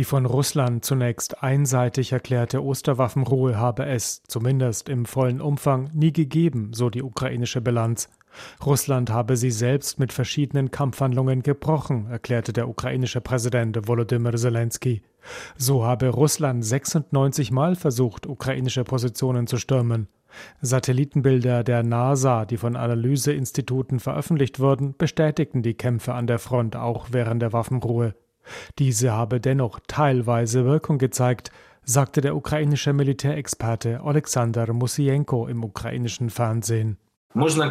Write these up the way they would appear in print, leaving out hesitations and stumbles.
Die von Russland zunächst einseitig erklärte Osterwaffenruhe habe es, zumindest im vollen Umfang, nie gegeben, so die ukrainische Bilanz. Russland habe sie selbst mit verschiedenen Kampfhandlungen gebrochen, erklärte der ukrainische Präsident Volodymyr Zelensky. So habe Russland 96 Mal versucht, ukrainische Positionen zu stürmen. Satellitenbilder der NASA, die von Analyseinstituten veröffentlicht wurden, bestätigten die Kämpfe an der Front auch während der Waffenruhe. Diese habe dennoch teilweise Wirkung gezeigt, sagte der ukrainische Militärexperte Oleksandr Musienko im ukrainischen Fernsehen. Wir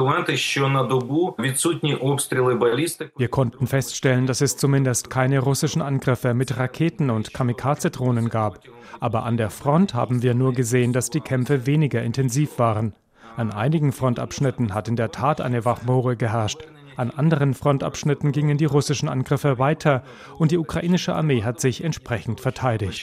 konnten feststellen, dass es zumindest keine russischen Angriffe mit Raketen und Kamikaze-Drohnen gab. Aber an der Front haben wir nur gesehen, dass die Kämpfe weniger intensiv waren. An einigen Frontabschnitten hat in der Tat eine Waffenruhe geherrscht. An anderen Frontabschnitten gingen die russischen Angriffe weiter und die ukrainische Armee hat sich entsprechend verteidigt.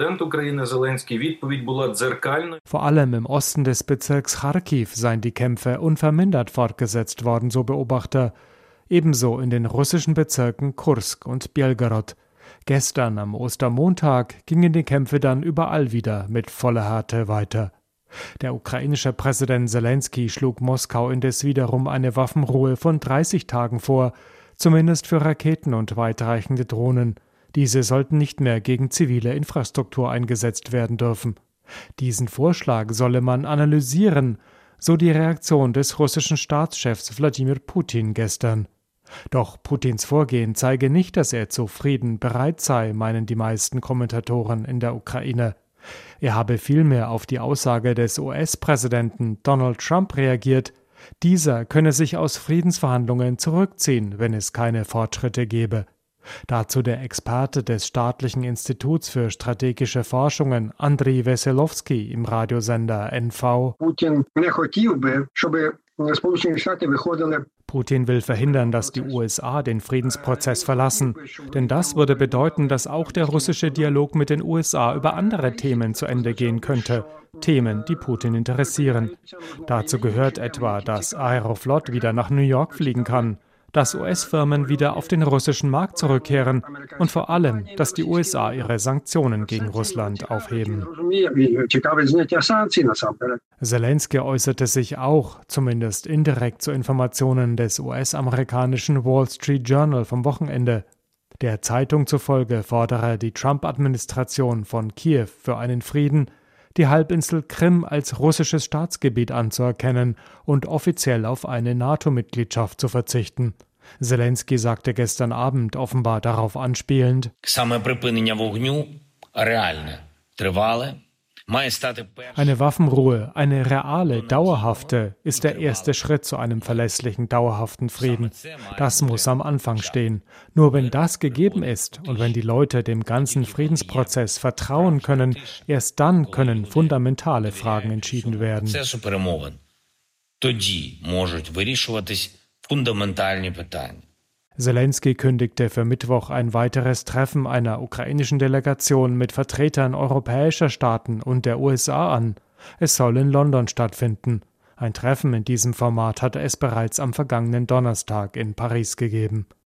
Vor allem im Osten des Bezirks Charkiw seien die Kämpfe unvermindert fortgesetzt worden, so Beobachter. Ebenso in den russischen Bezirken Kursk und Belgorod. Gestern am Ostermontag gingen die Kämpfe dann überall wieder mit voller Härte weiter. Der ukrainische Präsident Zelensky schlug Moskau indes wiederum eine Waffenruhe von 30 Tagen vor, zumindest für Raketen und weitreichende Drohnen. Diese sollten nicht mehr gegen zivile Infrastruktur eingesetzt werden dürfen. Diesen Vorschlag solle man analysieren, so die Reaktion des russischen Staatschefs Wladimir Putin gestern. Doch Putins Vorgehen zeige nicht, dass er zu Frieden bereit sei, meinen die meisten Kommentatoren in der Ukraine. Er habe vielmehr auf die Aussage des US-Präsidenten Donald Trump reagiert, dieser könne sich aus Friedensverhandlungen zurückziehen, wenn es keine Fortschritte gebe. Dazu der Experte des Staatlichen Instituts für strategische Forschungen Andriy Veselowski im Radiosender NV. Putin will verhindern, dass die USA den Friedensprozess verlassen, denn das würde bedeuten, dass auch der russische Dialog mit den USA über andere Themen zu Ende gehen könnte, Themen, die Putin interessieren. Dazu gehört etwa, dass Aeroflot wieder nach New York fliegen kann, dass US-Firmen wieder auf den russischen Markt zurückkehren und vor allem, dass die USA ihre Sanktionen gegen Russland aufheben. Zelensky äußerte sich auch, zumindest indirekt, zu Informationen des US-amerikanischen Wall Street Journal vom Wochenende. Der Zeitung zufolge fordere die Trump-Administration von Kiew für einen Frieden, die Halbinsel Krim als russisches Staatsgebiet anzuerkennen und offiziell auf eine NATO-Mitgliedschaft zu verzichten. Zelensky sagte gestern Abend offenbar darauf anspielend: Eine Waffenruhe, eine reale, dauerhafte, ist der erste Schritt zu einem verlässlichen, dauerhaften Frieden. Das muss am Anfang stehen. Nur wenn das gegeben ist und wenn die Leute dem ganzen Friedensprozess vertrauen können, erst dann können fundamentale Fragen entschieden werden. Zelensky kündigte für Mittwoch ein weiteres Treffen einer ukrainischen Delegation mit Vertretern europäischer Staaten und der USA an. Es soll in London stattfinden. Ein Treffen in diesem Format hatte es bereits am vergangenen Donnerstag in Paris gegeben.